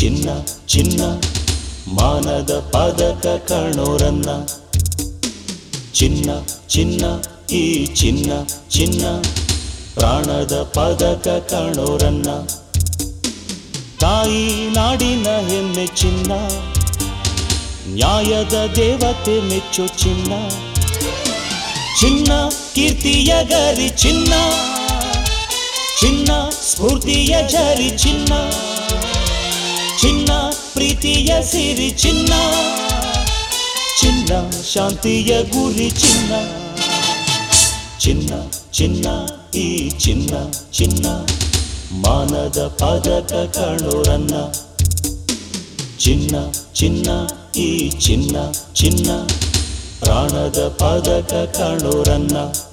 ಚಿನ್ನ ಚಿನ್ನ ಮಾನದ ಪದಕ ಕಣೋರನ್ನ ಚಿನ್ನ ಚಿನ್ನ ಈ ಚಿನ್ನ ಚಿನ್ನ ಪ್ರಾಣದ ಪದಕ ಕಣೋರನ್ನ ತಾಯಿ ನಾಡಿನ ಹೆಮ್ಮೆ ಚಿನ್ನ ನ್ಯಾಯದ ದೇವತೆ ಮೆಚ್ಚೋ ಚಿನ್ನ ಚಿನ್ನ ಕೀರ್ತಿಯ ಗರಿ ಚಿನ್ನ ಚಿನ್ನ ಸ್ಫೂರ್ತಿಯ ಝರಿ ಚಿನ್ನ ಚಿನ್ನ ಪ್ರೀತಿಯ ಸಿರಿ ಚಿನ್ನ ಚಿನ್ನ ಶಾಂತಿಯ ಗುರಿ ಚಿನ್ನ ಚಿನ್ನ ಚಿನ್ನ ಈ ಚಿನ್ನ ಚಿನ್ನ ಮಾನದ ಪದಕ ಕಣೋರನ್ನ ಚಿನ್ನ ಚಿನ್ನ ಈ ಚಿನ್ನ ಚಿನ್ನ ಪ್ರಾಣದ ಪದಕ ಕಣೋರನ್ನ